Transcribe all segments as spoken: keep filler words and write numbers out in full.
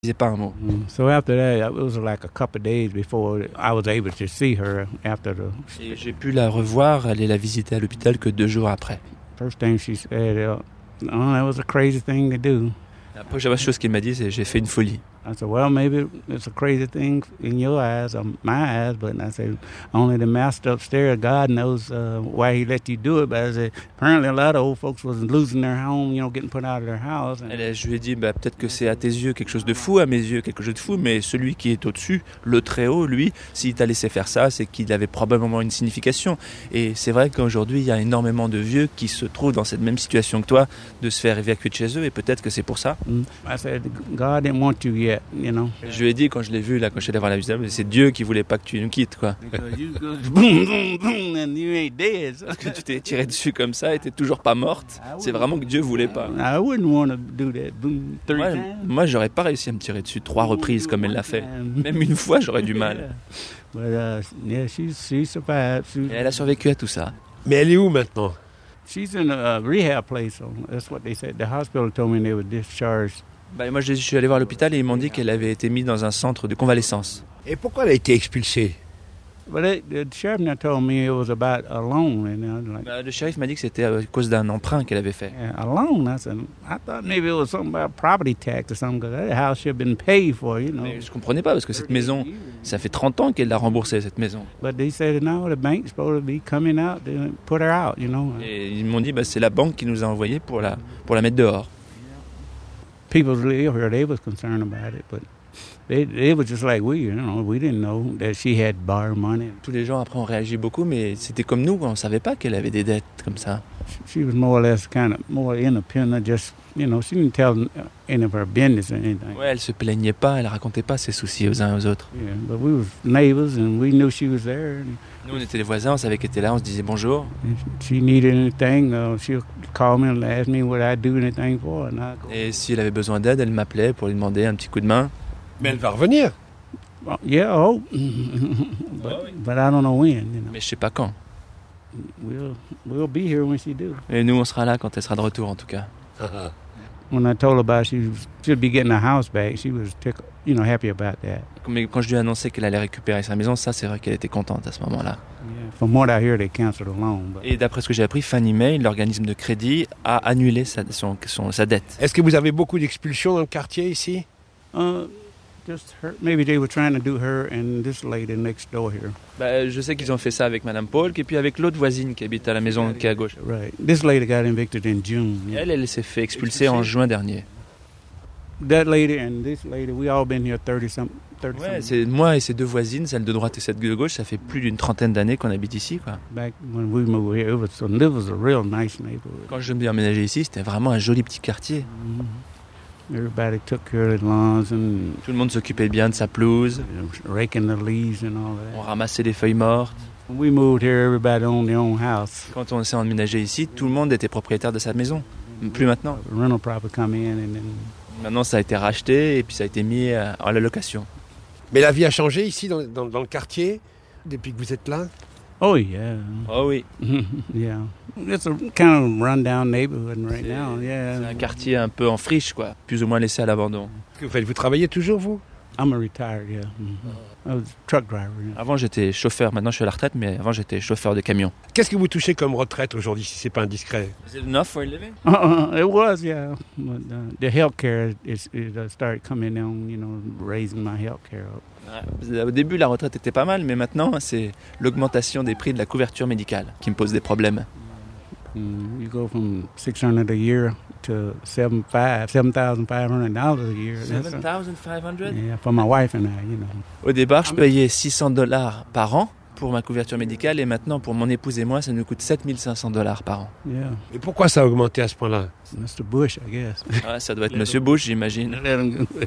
disait pas un mot. Mm. So after that, it was like a couple of days before I was able to see her after the. Et j'ai pu la revoir, aller la visiter à l'hôpital que deux jours après. First thing she said, uh, "Oh, that was a crazy thing to do." La première chose qu'il m'a dit, c'est j'ai fait une folie. I said, well, maybe it's a crazy thing in your eyes or my eyes, but I said, only the master upstairs, God knows uh, why he let you do it. But I said, apparently a lot of old folks was losing their home, you know, getting put out of their house. And Elle, je lui ai dit, bah, peut-être que c'est à tes yeux quelque chose de fou, à mes yeux quelque chose de fou, mais celui qui est au-dessus, le Très-Haut, lui, s'il t'a laissé faire ça, c'est qu'il avait probablement une signification. Et c'est vrai qu'aujourd'hui, il y a énormément de vieux qui se trouvent dans cette même situation que toi, de se faire évacuer de chez eux, et peut-être que c'est pour ça. I said, God didn't want you yet, you know. Je lui ai dit, quand je l'ai vu, là, quand je suis allé voir la visite, c'est Dieu qui voulait pas que tu nous quittes, quoi. Because you go boom, boom, boom, and you ain't dead. So. Parce que tu t'es tiré dessus comme ça et t'es toujours pas morte. C'est vraiment que Dieu voulait pas. I wouldn't want to do that. Boom, three Moi, times. moi, j'aurais pas réussi à me tirer dessus trois reprises comme elle l'a fait. Même une fois, j'aurais du mal. But uh, yeah, she she survived. She, Et elle a survécu à tout ça. Mais elle est où maintenant? she's in a rehab place. So that's what they said. The hospital told me they were discharged. Bah, moi, je suis allé voir l'hôpital et ils m'ont dit qu'elle avait été mise dans un centre de convalescence. Et pourquoi elle a été expulsée? But it, the sheriff now told me it was about a loan, and I was like, Bah, le shérif m'a dit que c'était à cause d'un emprunt qu'elle avait fait. yeah, a loan. I said, I thought maybe it was something about property tax or something, because that house should have been paid for, you know. Mais je comprenais pas parce que cette maison, ça fait trente ans qu'elle l'a remboursée, cette maison. But they said, no, the bank's supposed to be coming out to put her out, you know. Et ils m'ont dit, bah, c'est la banque qui nous a envoyés pour la, pour la mettre dehors. People live here, they was concerned about it, but they, they was just like we, you know. We didn't know that she had borrowed money. Tous les gens après ont réagi beaucoup, mais c'était comme nous, on savait pas qu'elle avait des dettes comme ça. She was more or less kind of more independent, just, you know, she didn't tell any of her business or anything. Ouais, elle se plaignait pas, elle racontait pas ses soucis aux uns aux autres. Yeah, but we was neighbors and we knew she was there. And Nous, on était les voisins, on savait qu'elle était là, on se disait bonjour. if she needed anything, uh, she'll call me and ask me would I do anything for her. And I go, Et si elle avait besoin d'aide, elle m'appelait pour lui demander un petit coup de main. Mais elle va revenir. well, yeah, I hope. but, but I don't know when, you know. Mais je sais pas quand. We'll, we'll be here when she do. Et nous, on sera là quand elle sera de retour, en tout cas. When I told her about she was, should be getting her house back, she was, tick- you know, happy about that. Mais quand je lui ai annoncé qu'elle allait récupérer sa maison, ça, c'est vrai qu'elle était contente à ce moment-là. Yeah. From what I hear, they canceled the loan. But Et d'après ce que j'ai appris, Fannie Mae, l'organisme de crédit, a annulé sa, son, son- sa dette. Est-ce que vous avez beaucoup d'expulsions dans le quartier ici? uh, just her. Maybe they were trying to do her and this lady next door here. Bah, je sais qu'ils ont fait ça avec Madame Paul, et puis avec l'autre voisine qui habite à la maison qui est à gauche. Right. This lady got evicted in June. Et elle, elle s'est fait expulser en juin dernier. That lady and this lady, we all been here thirty some, thirty Ouais, some. c'est moi et ses deux voisines, celle de droite et celle de gauche, ça fait plus d'une trentaine d'années qu'on habite ici, quoi. Back when we moved here, it was so, it was a real nice neighborhood. Quand je me suis emménagé ici, c'était vraiment un joli petit quartier. Mhm. Everybody took care of the lawns and Tout le monde s'occupait bien de sa pelouse, you know, raking the leaves and all on that. ramassait les feuilles mortes. When we moved here, everybody owned their own house. Quand on s'est emménagé ici, tout le monde était propriétaire de sa maison. Plus maintenant. Rental property come in and then Maintenant, ça a été racheté et puis ça a été mis à, à la location. Mais la vie a changé ici dans, dans- dans le quartier depuis que vous êtes là? oh yeah, Oh oui, yeah. It's a kind of rundown neighborhood right C'est- now. Yeah, c'est un quartier un peu en friche, quoi, plus ou moins laissé à l'abandon. Que vous faites? Vous travaillez toujours, vous? I'm a retired. Yeah, mhm. I was a truck driver. Yeah. Avant, j'étais chauffeur. Maintenant, je suis à la retraite, mais avant, j'étais chauffeur de camion. Qu'est-ce que vous touchez comme retraite aujourd'hui, si c'est pas indiscret? Is it enough for a living? Uh, it was, yeah. But uh, the health care is, is uh, started coming down, you know, raising my health care up. Ouais. Au début, la retraite était pas mal, mais maintenant, c'est l'augmentation des prix de la couverture médicale qui me pose des problèmes. Mm, you go from six hundred a year to seven five, seven thousand five hundred dollars a year. That's seven a- thousand five hundred? yeah, for my wife and I, you know. Au départ, je payais six cents dollars par an pour ma couverture médicale, et maintenant, pour mon épouse et moi, ça nous coûte sept mille cinq cents dollars par an. Yeah, Et pourquoi ça a augmenté à ce point-là? Mister Bush, I guess. Ouais, ça doit être Monsieur Bush, j'imagine. Let him go.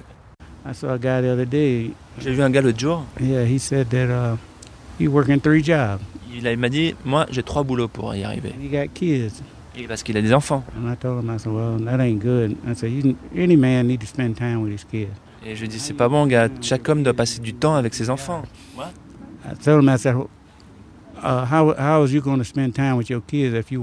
I saw a guy the other day. J'ai vu un gars l'autre jour, Yeah, he said that uh, he working three jobs il, a- il m'a dit, moi, j'ai trois boulots pour y arriver. and he got kids. Et parce qu'il a des enfants. And I told him, I said, well, that ain't good. I said, you, any man need to spend time with his kids. Et je lui ai dit, c'est pas bon, gars, chaque homme doit passer du temps avec ses enfants. I told him, I said, uh, how how is you going to spend time with your kids if you